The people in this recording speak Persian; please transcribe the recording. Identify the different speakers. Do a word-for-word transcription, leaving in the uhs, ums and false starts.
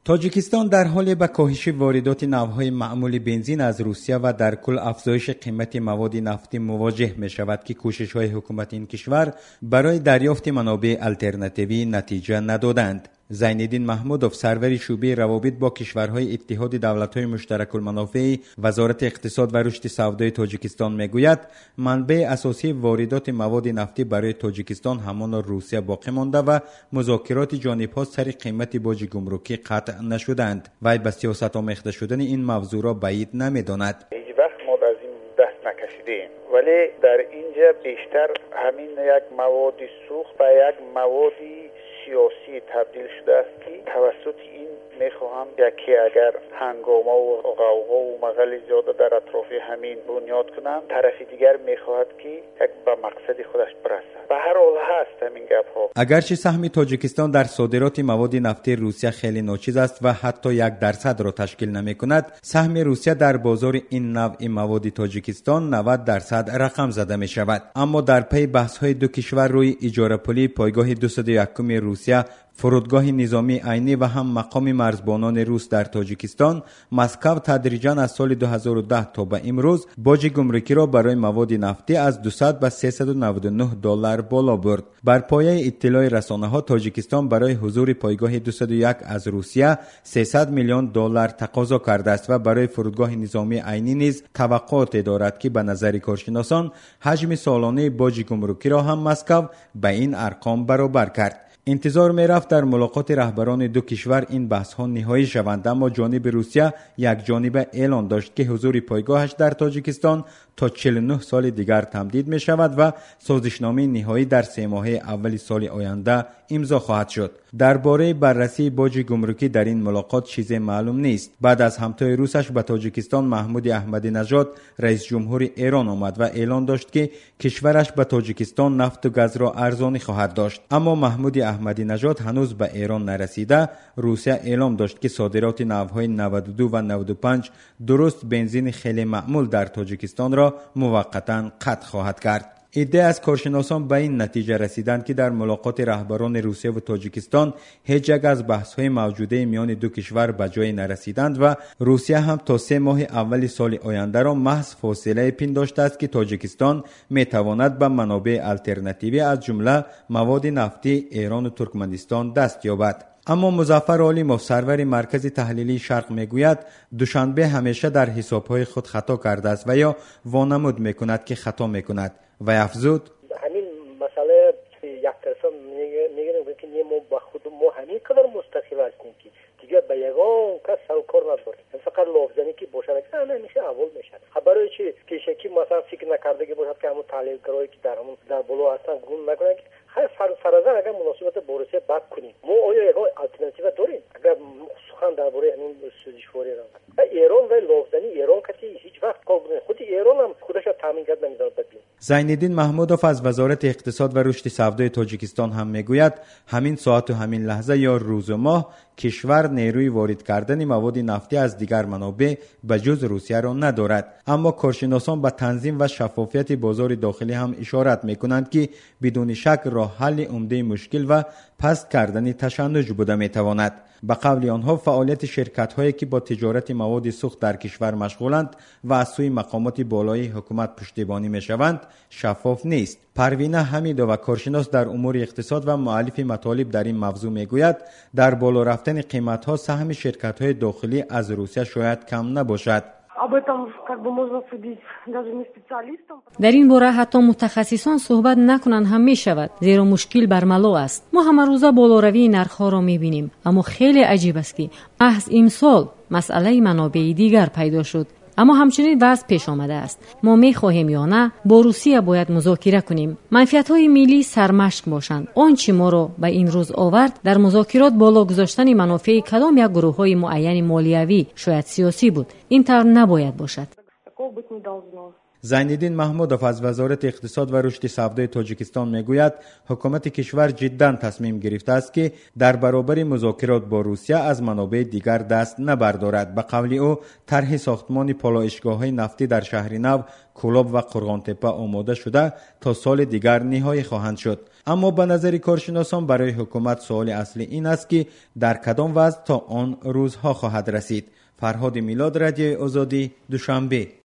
Speaker 1: تاجیکستان در حال به کاهش واردات نوع‌های معمول بنزین از روسیه و در کل افزایش قیمت مواد نفتی مواجه می شود که کوشش‌های حکومت این کشور برای دریافت منابع آلترناتیوی نتیجه ندادند. زینالدین محمودوف سرور شعبه روابط با کشورهای اتحاد دولت‌های مشترک المنافع وزارت اقتصاد و رشد سودای تاجیکستان میگوید منبع اساسی واردات مواد نفتی برای تاجیکستان همان روسیه باقی مانده و مذاکرات جانب‌ها سر قیمت باج گمرکی قطع نشدند. وی به سیاست آمیخته شدن این موضوع را بعید نمی‌داند.
Speaker 2: هیچ وقت ما از این دست نکشیدیم، ولی در اینجا بیشتر همین یک مواد سوخت به یک موادی سیاسی تبدیل شده است که توسط این میخواهم یکی اگر هنگامه و غوغا و مغل زیاده در اطراف همین بنیاد کنم، طرف دیگر میخواهد که یک به مقصد خودش برسد. به هر حال هست همین گپ ها.
Speaker 1: اگرچه سهم تاجیکستان در صادرات مواد نفتی روسیه خیلی ناچیز است و حتی یک درصد را تشکیل نمی کند، سهم روسیه در بازار این نوع مواد تاجیکستان نود درصد رقم زده می شود. اما در پی بحث های دو کشور روی اجاره پولی پایگاه دویست و یکم روسیه، فرودگاه نظامی عینی و هم مقام مرزبانان روس در تاجیکستان، مسکو تدریجاً از سال دو هزار و ده تا به امروز باج گمرکی را برای مواد نفتی از دویست به سیصد و نود و نه دلار بالا برد. بر پایه اطلاع رسانه‌ها تاجیکستان برای حضور پایگاه دویست و یک از روسیه سیصد میلیون دلار تقاضا کرده است و برای فرودگاه نظامی عینی نیز توقعات دارد که به نظر کارشناسان حجم سالانه باج گمرکی را هم مسکو به این ارقام برابر کرد. انتظار می رفت در ملاقات رهبران دو کشور این بحث ها نهایی شوند، اما جانب روسیه یک جانبه اعلان داشت که حضور پایگاهش در تاجیکستان تا چهل و نه سال دیگر تمدید می شود و سازشنامه نهایی در سه ماهه اول سال آینده امضا خواهد شد. درباره بررسی باج گمرکی در این ملاقات چیزی معلوم نیست. بعد از همتای روسش به تاجیکستان محمود احمدی نژاد رئیس جمهور ایران آمد و اعلان داشت که کشورش به تاجیکستان نفت و گاز را ارزانی خواهد داشت. اما محمود احمدی نژاد هنوز به ایران نرسیده. روسیه اعلام داشت که صادرات نوع‌های نود و دو و نود و پنج درست بنزین خیلی معمول در تاجیکستان را موقتا قطع خواهد کرد. ایده از کارشناسان به این نتیجه رسیدند که در ملاقات رهبران روسیه و تاجیکستان هیچ یک از بحث‌های موجوده میان دو کشور به جای نرسیدند و روسیه هم تا سه ماه اول سال آینده را محض فاصله پنداشته است که تاجیکستان میتواند به منابع آلترناتیوی از جمله مواد نفتی ایران و ترکمنستان دست یابد. اما مظفر عالیموف سرور مرکز تحلیلی شرق میگوید دوشنبه همیشه در حسابهای خود خطا کرده است و یا وانمود میکند که خطا میکند و افزود
Speaker 3: همین مسئله یک طرفه میگن که ما با خود ما همین قدر مستقل هستیم که دیگه به یگان کس سر کار نداریم، فقط لافزنی که باشه که همه میشه اول میشه. برای چی کشکی مثلا فکر نکرده که باشه که همون تحلیلگرایی که در همون در بالا هستن گون نکنن که هر فرضاً اگر مناسبت با روسیه بد کنیم ما آیا یک آلترناتیو داریم؟ اگر سخن درباره همین سوزشواری را ایران و لافزنی ایران کسی هیچ وقت قابل خود ایران هم خودش تامین کرد نمیدونه بدین.
Speaker 1: زینالدین محمودوف از وزارت اقتصاد و رشد سودای تاجیکستان هم میگوید همین ساعت و همین لحظه یا روز و ماه کشور نیروی وارد کردن مواد نفتی از دیگر منابع به جز روسیه را ندارد. اما کارشناسان به تنظیم و شفافیت بازار داخلی هم اشارت میکنند که بدون شک راه حل عمده مشکل و پست کردن تشنج بوده میتواند. به قول آنها فعالیت شرکت هایی که با تجارت مواد سوخت در کشور مشغولند و از سوی مقامات بالای حکومت پشتیبانی میشوند شفاف نیست. پروینه حمیدو و کارشناس در امور اقتصاد و مؤلف مطالب در این موضوع میگوید در بالا رفتن قیمت ها سهم شرکت های داخلی از روسیه شاید کم نباشد.
Speaker 4: در این باره حتی متخصصان صحبت نکنند هم می شود، زیرا مشکل برملا است. ما همه روزه بالاروی نرخ‌ها را می بینیم، اما خیلی عجیب است که محض امسال مسئله منابع دیگر پیدا شد. اما همچنین وضع پیش آمده است. ما می خواهیم یا نه با روسیه باید مذاکره کنیم. منفعت‌های ملی سرمشق باشند. آنچه ما را به این روز آورد در مذاکرات بالا گذاشتن منافع کدام یک گروه‌های معین مالیوی شاید سیاسی بود. این طور نباید باشد.
Speaker 1: زینالدین محمودов از وزارت اقتصاد و رشد سودای تاجیکستان میگوید حکومت کشور جدا تصمیم گرفته است که در برابر مذاکرات با روسیه از منابع دیگر دست نبردارد. به قول او طرح ساختمان پالایشگاه‌های نفتی در شهر نو، کولاب و قرغانتپه آماده شده تا سال دیگر نهایی خواهند شد. اما به نظر کارشناسان برای حکومت سوال اصلی این است که در کدام وضع تا آن روزها خواهد رسید. فرهاد میلاد، رادیو آزادی، دوشنبه.